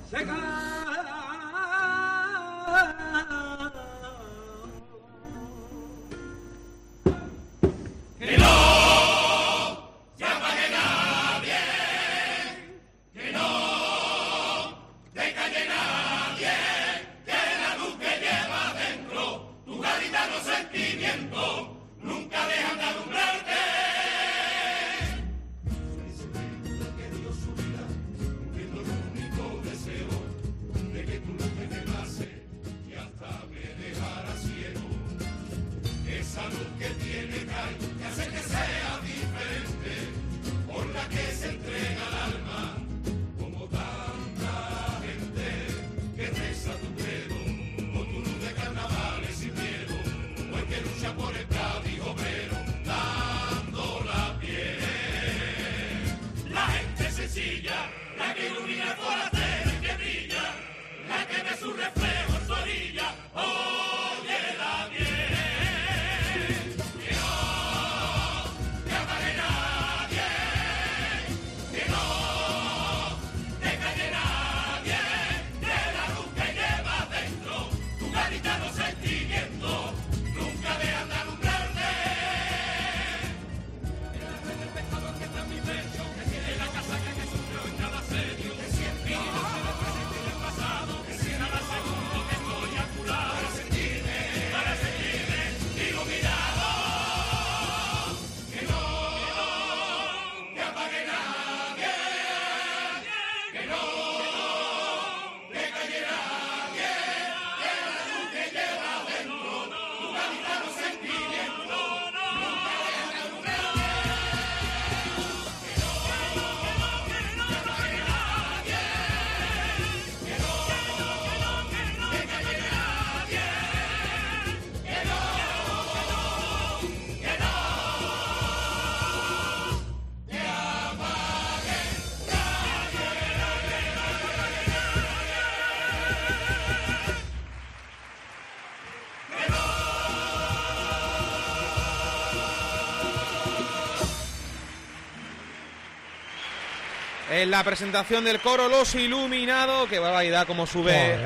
En la presentación del coro Los Iluminados, qué barbaridad como sube,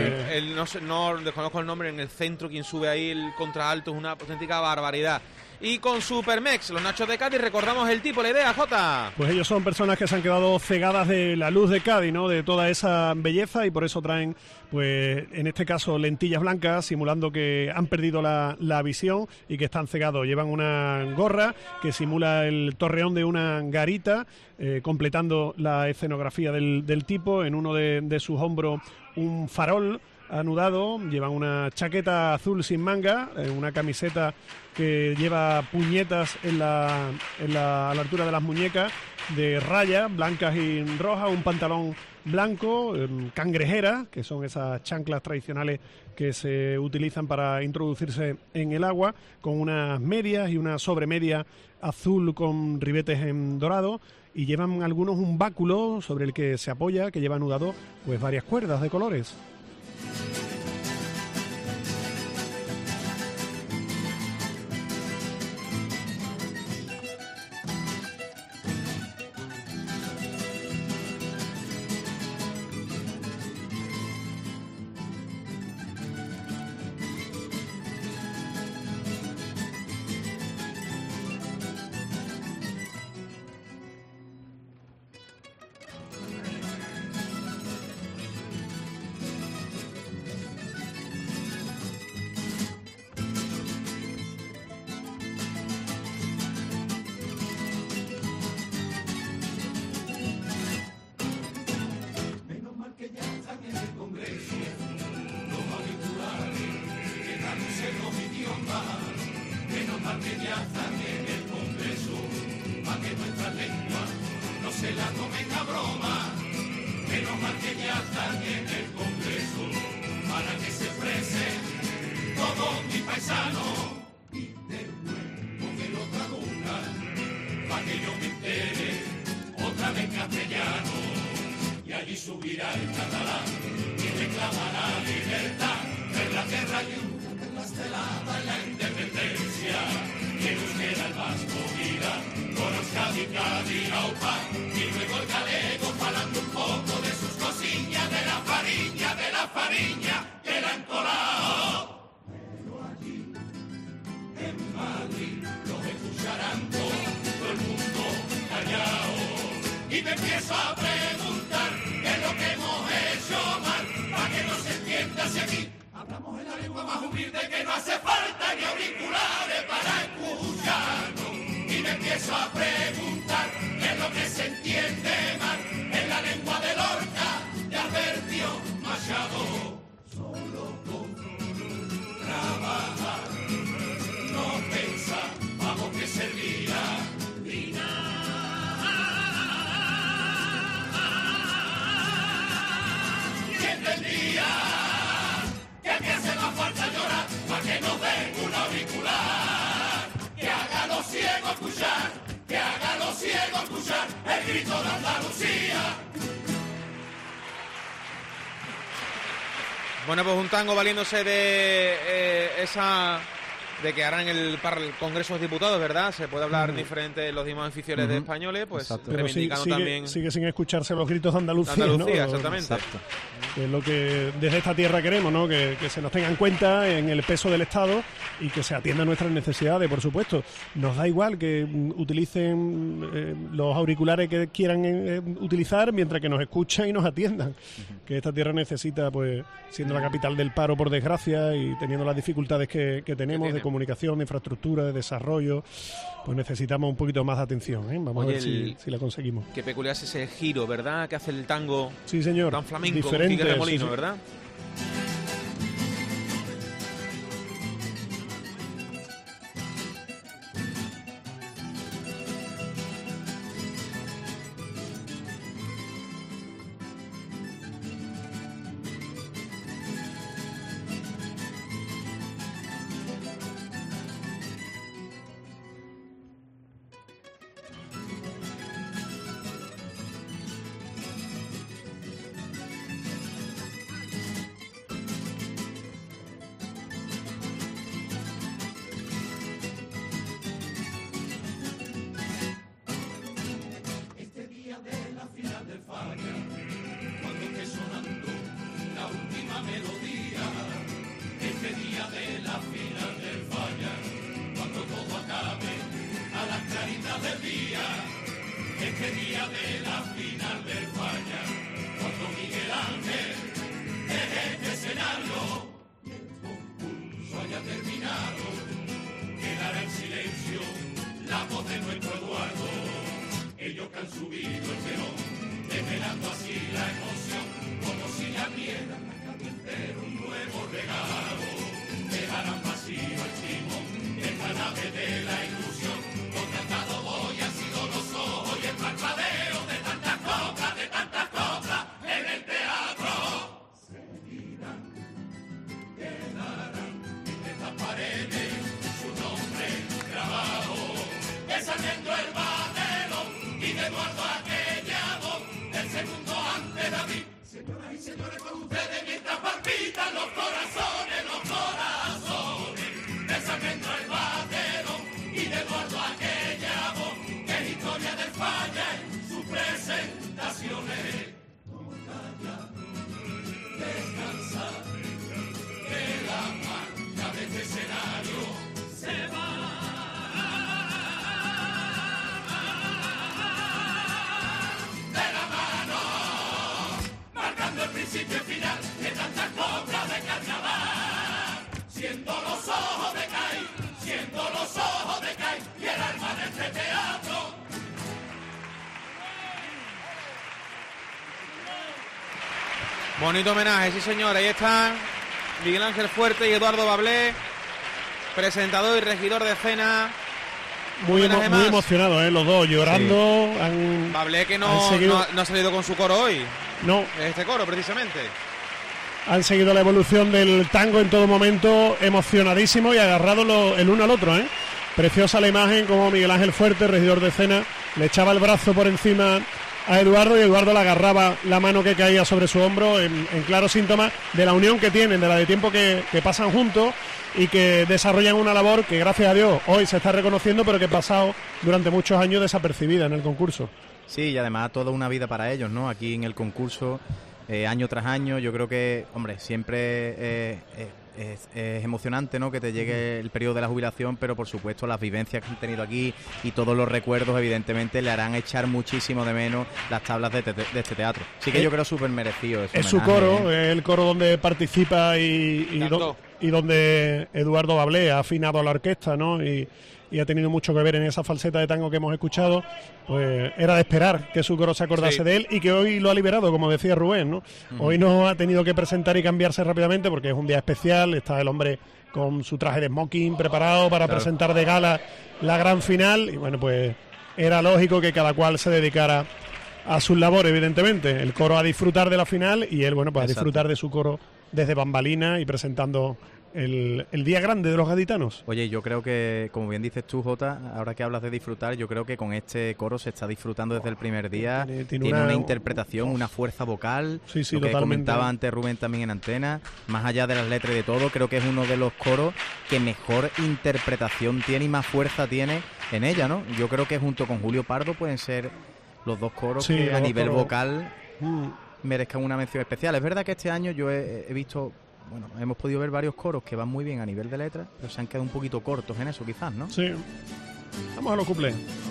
no desconozco el nombre, en el centro quien sube ahí el contraalto, es una auténtica barbaridad. Y con Supermex, los Nachos de Cádiz, recordamos el tipo, la idea, Jota. Pues ellos son personas que se han quedado cegadas de la luz de Cádiz, ¿no? De toda esa belleza, y por eso traen, pues en este caso, lentillas blancas, simulando que han perdido la visión y que están cegados. Llevan una gorra que simula el torreón de una garita, completando la escenografía del tipo. En uno de sus hombros un farol anudado, llevan una chaqueta azul sin manga, una camiseta que lleva puñetas a la altura de las muñecas, de rayas blancas y rojas, un pantalón blanco, cangrejera, que son esas chanclas tradicionales que se utilizan para introducirse en el agua, con unas medias y una sobremedia azul con ribetes en dorado, y llevan algunos un báculo sobre el que se apoya, que lleva anudado pues varias cuerdas de colores. Subirá el catalán y reclamará libertad, ver la guerra y ver la estelada y la independencia. Y en euskera el vasco mira, con Euskadi, Cádiz, Aupa, y luego el galego falando un poco de sus cosillas de la y me empiezo a preguntar qué es lo que hemos hecho mal, para que no se entienda si aquí hablamos en la lengua más humilde, que no hace falta ni auriculares para escucharnos. Y me empiezo a preguntar qué es lo que se entiende mal en la lengua de Lorca de Alberto Machado. Solo con trabajar no pensábamos que servía ni nada. Y entendía que aquí hace más falta llorar para que nos den un auricular, que haga los ciegos escuchar, que haga los ciegos escuchar el grito de Andalucía. Bueno, pues un tango valiéndose de de que harán para el Congreso de Diputados, ¿verdad? Se puede hablar diferente los demás oficiales de españoles, pues reivindicando también... Sigue sin escucharse los gritos de Andalucía, ¿no? Exactamente. Exacto. Que es lo que desde esta tierra queremos, ¿no? Que se nos tenga en cuenta en el peso del Estado y que se atiendan nuestras necesidades, por supuesto. Nos da igual que utilicen los auriculares que quieran utilizar mientras que nos escuchen y nos atiendan. Que esta tierra necesita, pues, siendo la capital del paro, por desgracia, y teniendo las dificultades que tenemos de comunicación, de infraestructura, de desarrollo, pues necesitamos un poquito más de atención, ¿eh? Vamos a ver si la conseguimos. Qué peculiar es ese giro, ¿verdad? Que hace el tango, sí, señor, tan flamenco, diferente, con Remolino, sí. ¿verdad? Este día de la final del Falla, cuando Miguel Ángel deje este escenario y el concurso haya terminado, quedará en silencio la voz de nuestro Eduardo. Ellos que han subido el telón, desvelando así la emoción, como si le abrieran a cada entero un nuevo regalo. Dejarán vacío el timón, esta nave de la ilusión, donde han dado hoy han sido los ojos y el parpadeo de tantas coplas en el teatro. Seguirán, quedarán en estas paredes su nombre grabado, descendiendo el Barceló y de Eduardo aquella voz, el segundo antes David. Señoras y señores, con ustedes mientras palpitan los corazones, descendiendo el Barceló y de Eduardo aquella voz, que es historia del Falla en sus presentaciones. Toca ya descansar, que la marcha de este escenario se va. De la mano, marcando el principio y final de tantas coplas de carnaval, siendo los ojos de Cádiz, siendo los ojos de Cádiz y el alma de este teatro. Bonito homenaje, sí señor, ahí están Miguel Ángel Fuerte y Eduardo Bablé, presentador y regidor de escena. Muy emocionados, los dos, llorando. Sí. Bablé que no ha salido con su coro hoy. No. Este coro, precisamente. Han seguido la evolución del tango en todo momento, emocionadísimo y agarrados el uno al otro, ¿eh? Preciosa la imagen, como Miguel Ángel Fuerte, regidor de escena, le echaba el brazo por encima a Eduardo y Eduardo le agarraba la mano que caía sobre su hombro, en claro síntoma de la unión que tienen, de la de tiempo que pasan juntos y que desarrollan una labor que, gracias a Dios, hoy se está reconociendo, pero que ha pasado durante muchos años desapercibida en el concurso. Sí, y además toda una vida para ellos, ¿no? Aquí en el concurso, año tras año, yo creo que, hombre, siempre es emocionante, ¿no?, que te llegue el periodo de la jubilación, pero por supuesto las vivencias que han tenido aquí y todos los recuerdos evidentemente le harán echar muchísimo de menos las tablas de este teatro. Sí que yo creo súper merecido ese es homenaje, su coro, es el coro donde participa y donde Eduardo Bablé ha afinado a la orquesta, ¿no? Y ha tenido mucho que ver en esa falseta de tango que hemos escuchado. Pues era de esperar que su coro se acordase de él, y que hoy lo ha liberado, como decía Rubén, ¿no? Hoy no ha tenido que presentar y cambiarse rápidamente porque es un día especial, está el hombre con su traje de smoking preparado para presentar de gala la gran final, y bueno, pues era lógico que cada cual se dedicara a sus labores, evidentemente. El coro a disfrutar de la final y él, bueno, pues a disfrutar de su coro desde bambalina y presentando el día grande de los gaditanos. Oye, yo creo que, como bien dices tú, Jota, ahora que hablas de disfrutar, yo creo que con este coro se está disfrutando desde el primer día. Tiene una interpretación, una fuerza vocal, sí, lo que totalmente. Comentaba antes Rubén también en antena, más allá de las letras y de todo, creo que es uno de los coros que mejor interpretación tiene y más fuerza tiene en ella, ¿no? Yo creo que junto con Julio Pardo pueden ser los dos coros que a nivel vocal merezcan una mención especial. Es verdad que este año yo he visto... Bueno, hemos podido ver varios coros que van muy bien a nivel de letra, pero se han quedado un poquito cortos en eso, quizás, ¿no? Sí. Vamos a los cuplés.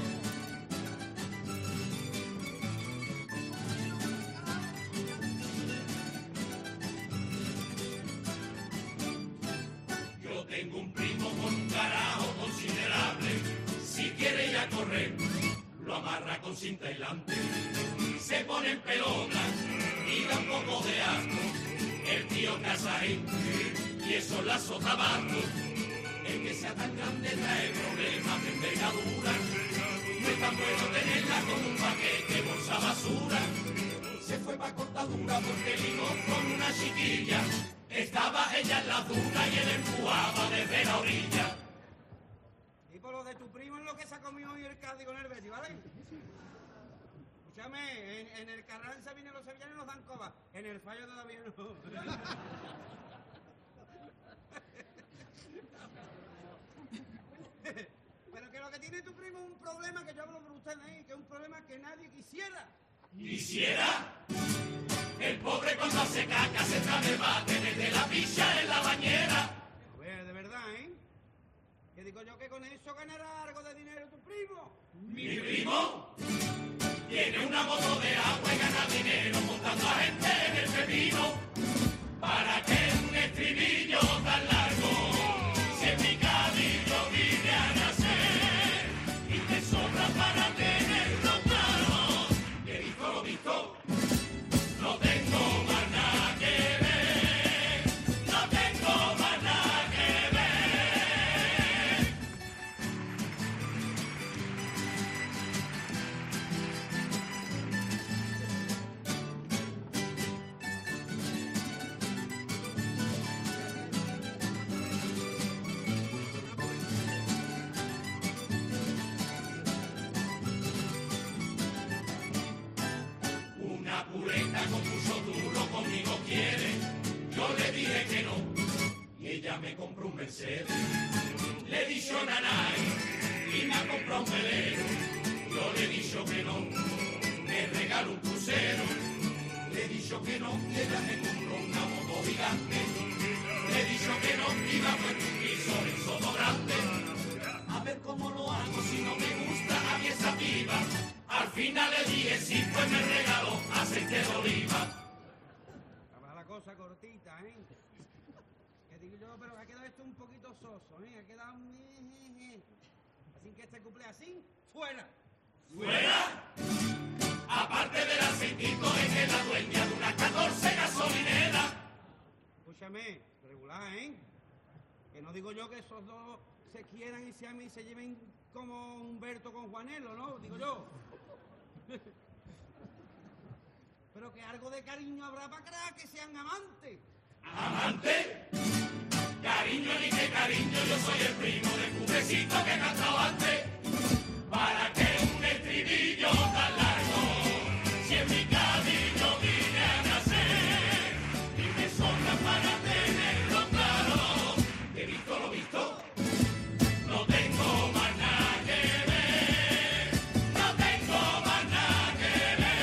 Yo tengo un primo con un carajo considerable. Si quiere ir a correr, lo amarra con cinta aislante. Se pone en pelota y da un poco de asco. El tío Casarín, y esos lazos tabaco, el que sea tan grande trae problemas de envergadura. No es tan bueno tenerla como un paquete bolsa basura. Se fue pa' cortadura porque ligó con una chiquilla. Estaba ella en la duna y él empujaba desde la orilla. Y por lo de tu primo en lo que se ha comido hoy el Cádiz con el Betis, ¿vale? Escúchame, en el Carranza vienen los sevillanos y nos dan coba. En el Fallo todavía no. Pero que lo que tiene tu primo es un problema, que yo hablo por ustedes ahí, que es un problema que nadie quisiera. ¿Quisiera? El pobre cuando hace caca se trae bate desde la picha en la bañera. A ver, de verdad, ¿eh? Que digo yo que con eso ganará algo de dinero tu primo. ¿Mi primo? Tiene una moto de agua y gana dinero montando a gente en el pepino. ¿Para qué un estribillo tan largo? Si en mi cabello vine a nacer y te sobra para tenerlo claro. He visto lo visto, no tengo más nada que ver, no tengo más nada que ver. Pureta con mucho duro conmigo quiere. Yo le dije que no y ella me compró un Mercedes. Le he dicho nanay y me ha comprado un velero. Yo le he dicho que no, me regaló un crucero. Le he dicho que no y ella me compró una moto gigante. Le he dicho que no y me ha puesto un piso en Soto Grande. A ver cómo lo hago si no me gusta a mí esa piba. Al final le dije sí, pues me regaló aceite de oliva. Acaba la cosa cortita, ¿eh? Que digo yo, pero ha quedado esto un poquito soso, ¿eh? Ha quedado así que este cumple así, fuera. ¿Fuera? Aparte del aceitito es que la dueña de una 14 gasolinera. Escúchame, regular, ¿eh? Que no digo yo que esos dos se quieran y se amen y se lleven como Humberto con Juanelo, ¿no? Digo yo. Pero que algo de cariño habrá para que sean amantes. ¿Amante? Cariño ni que cariño, yo soy el primo del cubrecito que he cantado antes. ¿Para qué un estribillo tan largo? Si en mi camino vine a nacer y me sobra para tenerlo claro. He visto lo visto, no tengo más nada que ver, no tengo más nada que ver.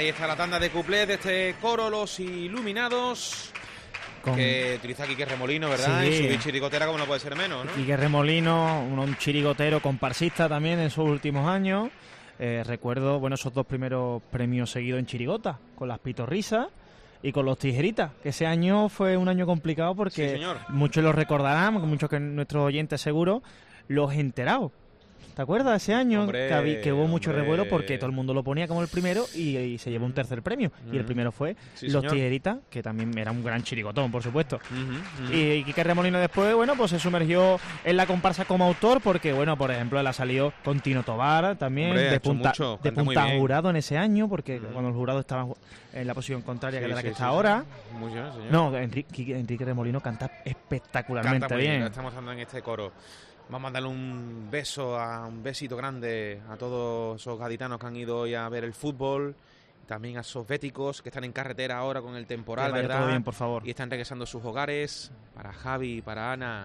Ahí está la tanda de cuplés de este coro Los Iluminados, que utiliza Quique Remolino, ¿verdad? Sí. Y su chirigotera, como no puede ser menos, ¿no? Quique Remolino, un chirigotero comparsista también en sus últimos años. Recuerdo, bueno, esos 2 primeros premios seguidos en chirigota, con las pitorrisas y con los tijeritas, que ese año fue un año complicado porque Sí, señor. muchos lo recordarán, muchos que nuestros oyentes seguro, los enterados. ¿Te acuerdas de ese año? Hombre, que hubo mucho hombre. revuelo porque todo el mundo lo ponía como el primero y se llevó un tercer premio. Y el primero fue Sí, Los señor. Tijeritas, que también era un gran chirigotón, por supuesto. Ujú. Y Quique Remolino después, bueno, pues se sumergió en la comparsa como autor porque, bueno, por ejemplo, él ha salido con Tino Tobar también, Hombre, ha de hecho punta, mucho, de canta muy punta bien. jurado en ese año, porque cuando el jurado estaba en la posición contraria que de la que está ahora. Muy bien, señor. No, Enrique Remolino canta espectacularmente Canta muy bien, bien. lo estamos dando en este coro. Vamos a darle un besito grande a todos esos gaditanos que han ido hoy a ver el fútbol, también a esos béticos que están en carretera ahora con el temporal, Que vaya ¿verdad? todo bien, por favor. Y están regresando a sus hogares, para Javi, para Ana,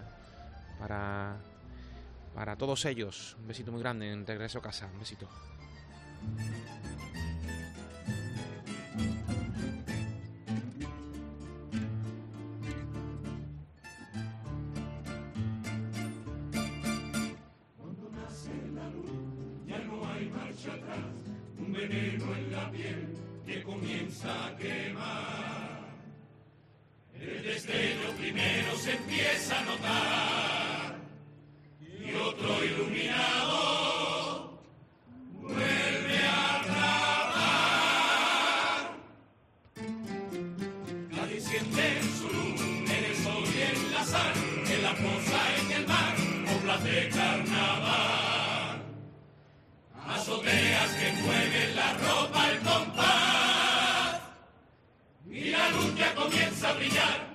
para todos ellos. Un besito muy grande en regreso a casa, un besito. Ya no hay marcha atrás, un veneno en la piel que comienza a quemar. El destello primero se empieza a notar y otro iluminado vuelve a grabar. Nadie siente su luz en el sol y en la sal, en la fosa, en el mar, obras de carnaval. Azoteas que mueven la ropa al compás y la luz ya comienza a brillar.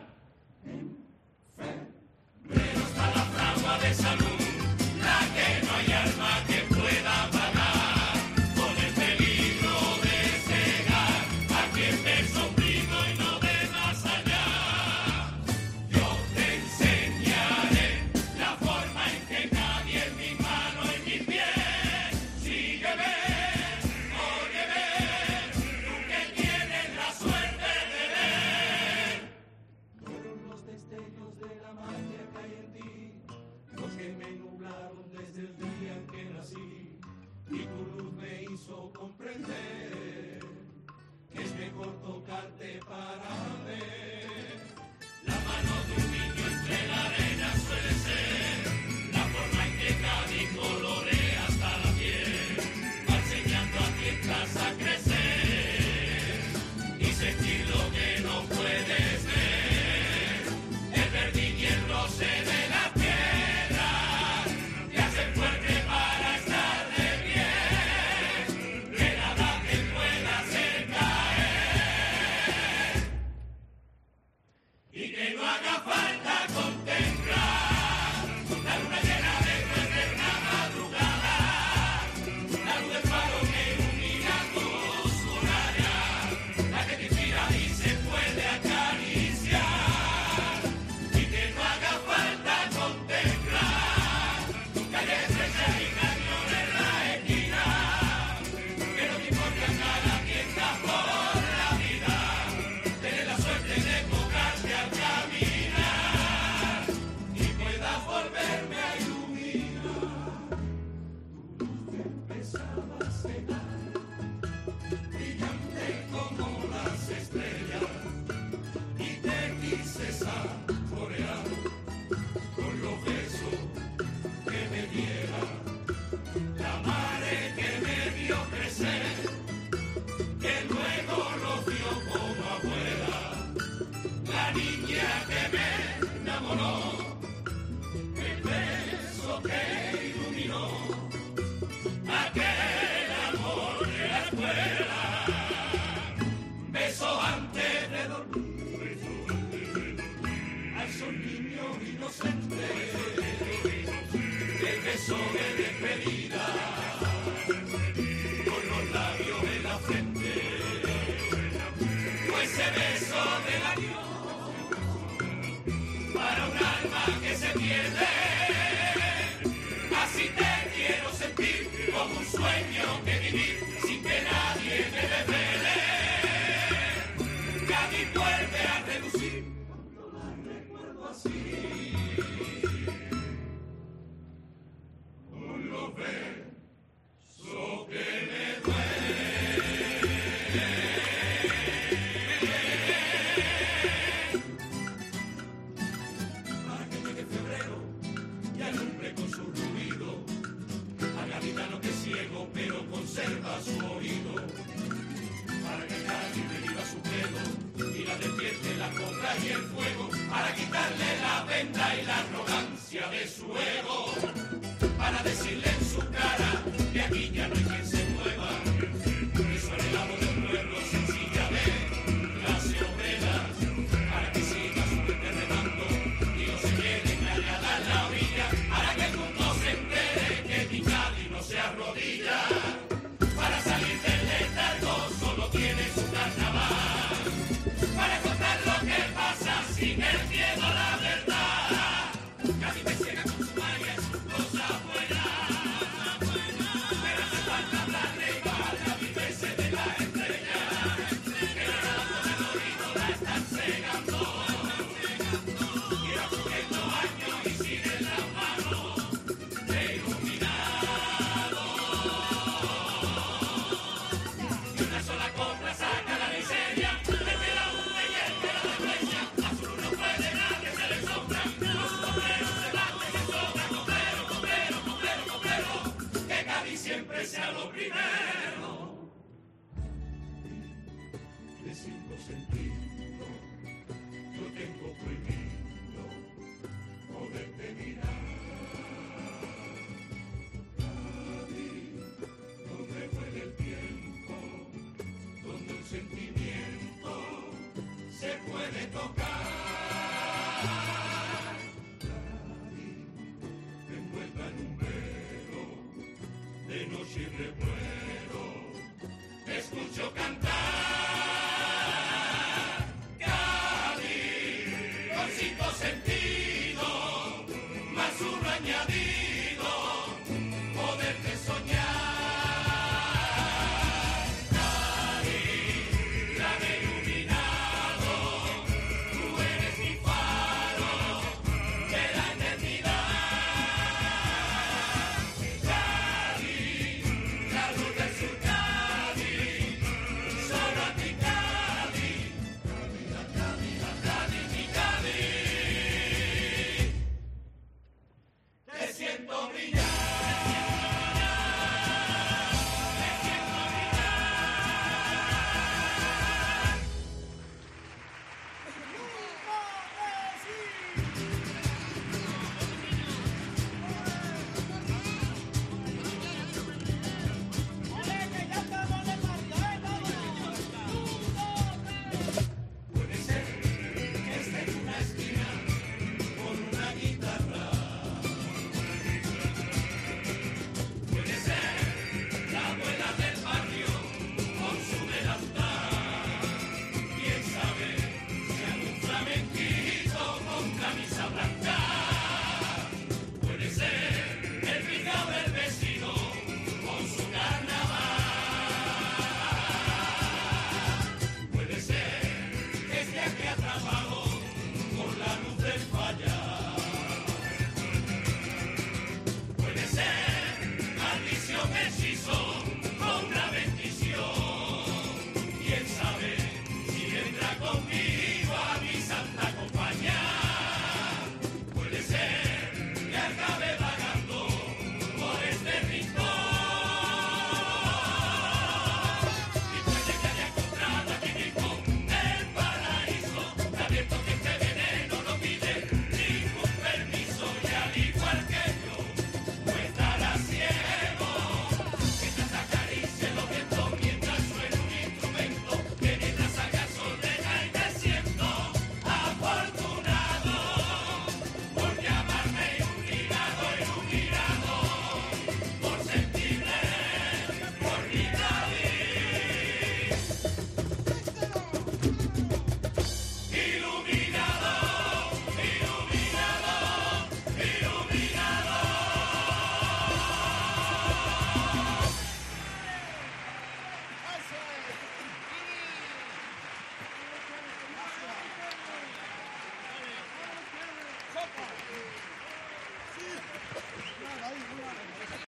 Pero está la fragua de salud, la que no hay alma que pueda pagar, con el peligro de cegar a quien ve sombrido y no ve más allá. Yo te enseñaré la forma en que nadie en mi mano, en mi pie. Sígueme, óyeme, tú que tienes la suerte de ver. Fueron los destellos de la magia que hay en ti, los que me nublaron desde el día en que nací, y tu luz me hizo comprender que es mejor tocarte para ver. La mano de un niño entre la arena suele ser la forma en que Cádiz colorea hasta la piel, va enseñando a tientas a crecer y sentir lo que no puedes ver. El verdín y el roce de la tierra te hacen fuerte para estar de pie, que nada te pueda hacer caer y que no haga falta contemplar la luna llena de tu eterna madrugada, la luz del faro que ilumina tus murallas, la que te inspira y se puede acariciar, y que no haga falta contemplar calles estrechas y cañones en la esquina, que no te importa andar a tientas por la vida, tener la suerte de tocarte al caminar y puedas volverme a iluminar. Tu luz que empezaba a cegar, brillante como las estrellas, y te quise saborear con los besos que me diera la madre que me vio crecer, que luego lo vio como abuela, la niña que me enamoró, el beso que iluminó aquel amor de la escuela. Beso antes de dormir a esos niños inocentes, el beso de despedida con los labios en la frente, pues ese beso del adiós para un alma que se pierde. Así te quiero sentir, como un sueño que vivir sin que nadie me desvele. y el fuego para quitar